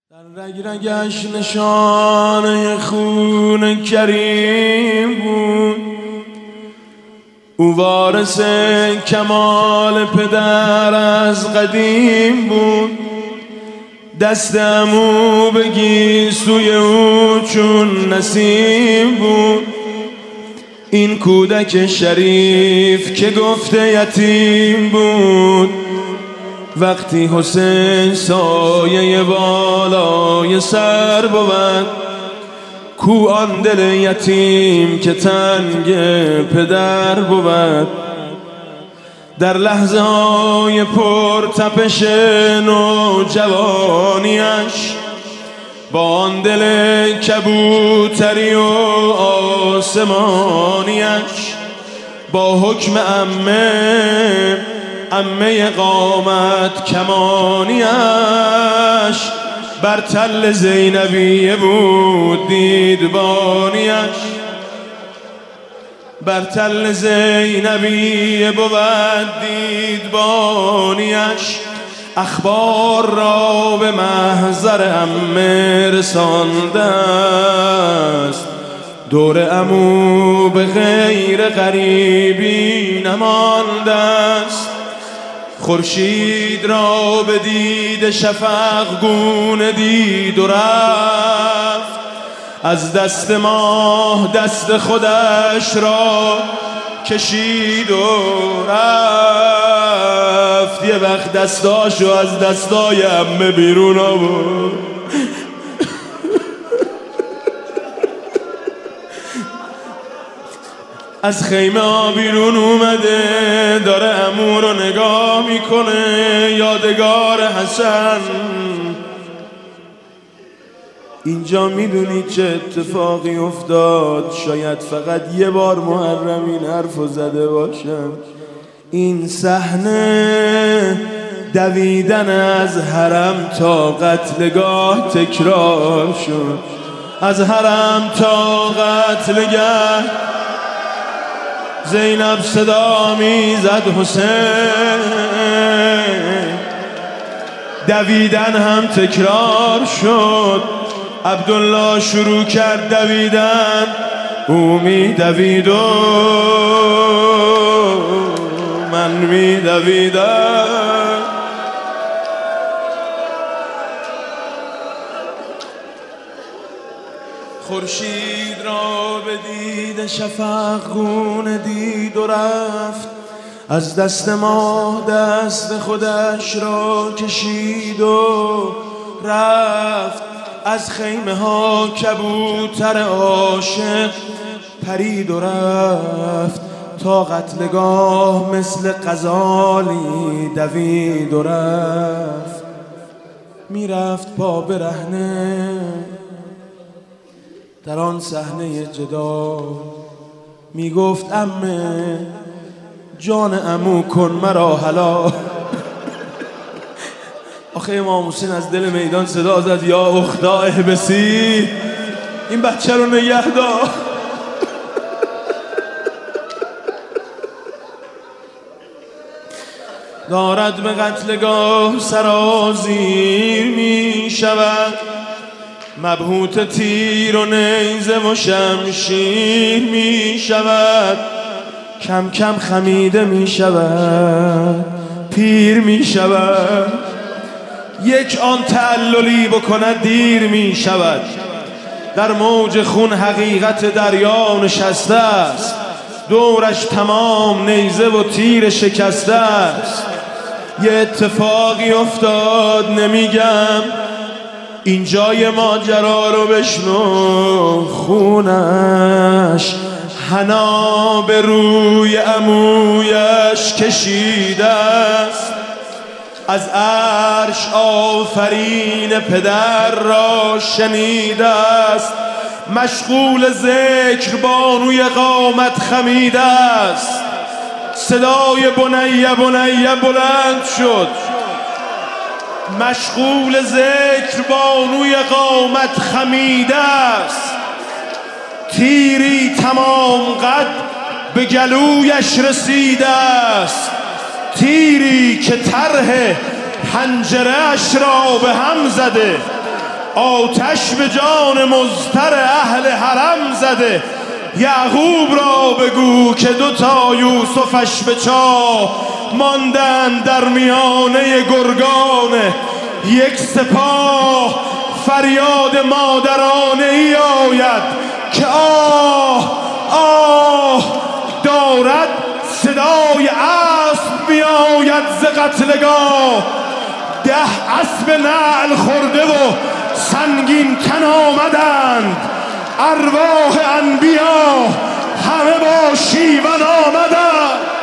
در رگ رگش نشانه خون کریم بود. او وارث کمال پدر از قدیم بود. دست عمو بگیر سوی او چون نسیم بود. این کودک شریف که گفته یتیم بود. وقتی حسین سایه بالای سر بود، کو آن دل یتیم که تنگ پدر بود. در لحظه های پر تپش نوجوانیش، با آن دل کبوتری و آسمانیش، با حکم عمه قامت کمانیش، بر تل زینبیه بود دیدبانیش. بر تل زینبیه بود دیدبانیش. اخبار را به محضر عمه رسانده است. دور عمو به غیر غریبی نمانده است. خورشید را به دید شفق گونه دید و رفت. از دست ماه دست خودش را کشید و رفت. یه وقت دستاشو از دستای عمه بیرون آورد. از خیمه ها بیرون اومده، داره عمو رو نگاه میکنه. یادگار حسن. اینجا میدونی چه اتفاقی افتاد؟ شاید فقط یه بار محرم این حرفو زده باشم. این صحنه دویدن از حرم تا قتلگاه تکرار شد. از حرم تا قتلگاه زینب صدا میزد حسین. دویدن هم تکرار شد. عبدالله شروع کرد دویدن. او میدوید و من میدویدم. خورشید را به دید شفق گونه دید و رفت. از دست ماه دست خودش را کشید و رفت. از خیمه ها کبوتر عاشق پرید و رفت. تا قتلگاه مثل غزالی دوید و رفت. میرفت پا برهنه در آن صحنه جدال. میگفت عمه جان عمو کن مرا حلال. آخه امام حسین از دل میدان صدا زد یا اختا احبسی، این بچه رو نگه دار. دارد به قتلگاه سرازیر می شود. مبهوت تیر و نیزه و شمشیر می شود. کم کم خمیده می شود. پیر می شود. یک آن تعللی بکند دیر می شود. در موج خون حقیقت دریا نشسته است. دورش تمام نیزه و تیر شکسته است. یه اتفاقی افتاد نمیگم. اینجای ماجرا رو بشنو. خونش حنا به روی عمویش کشیده است. از عرش آفرین پدر را شنیده است. مشغول ذکر بانوی قامت خمیده است. صدای بنیه بنیه بلند شد. مشغول ذکر بانوی قامت خمیده است. تیری تمام قد به گلویش رسیده است. تیری که طرح حنجره اش را به هم زده. آتش به جان مضطر اهل حرم زده. یعقوب را بگو که دوتا یوسفش به چاه ماندن در میانه گرگان یک سپاه. فریاد مادرانه ای آید که آه آه، دارد صدای اسب میآید ز قتلگاه. 10 اسب نعل خورده و سنگین تن آمدند، ارواح انبیا همه با شیون آمدند.